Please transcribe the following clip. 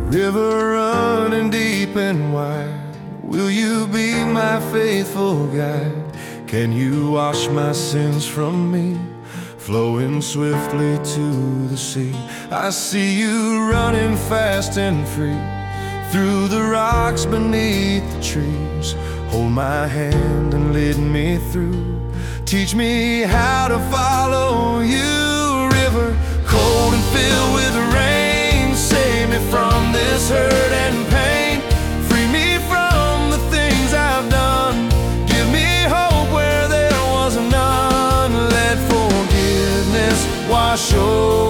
River running deep and wide, will you be my faithful guide? Can you wash my sins from me, flowing swiftly to the sea? I see you running fast and free through the rocks beneath the trees. Hold my hand and lead me through. Teach me how to follow you. River cold and filled with rain, save me from this hurt and pain. Free me from the things I've done. Give me hope where there was none. Let forgiveness wash over